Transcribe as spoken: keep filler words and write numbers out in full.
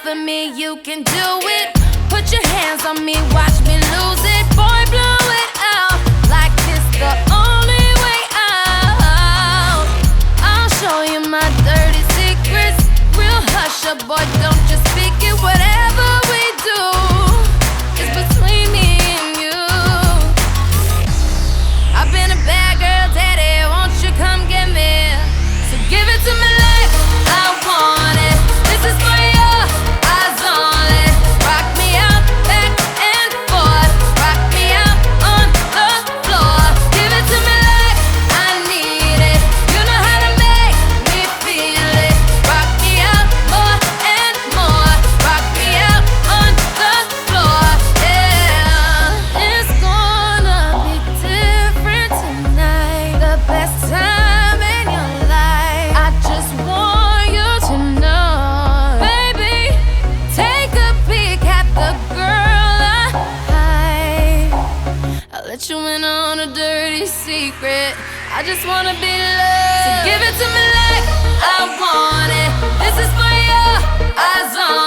for me, you can do it. Put your hands on me, watch me lose it. Boy, blow it out like it's the only way out. I'll show you my dirty secrets. Real hush up, boy, don't just speak it. Whatever we do is between me and you. I've been a bad girl, daddy, won't you come get me? So give it to me like I want it. This is for your eyes only. Rock me out, back and forth. Rock me out on the floor. Give it to me like I need it. You know how to make me feel it. Rock me out more and more. Rock me out on the floor, yeah. It's gonna be different tonight. The best time in your life. I just want you to know, baby, take a peek at the girl I hide. I'll let you in on a dirty secret. I just wanna be loved. So give it to me like I want it. This is for your eyes on.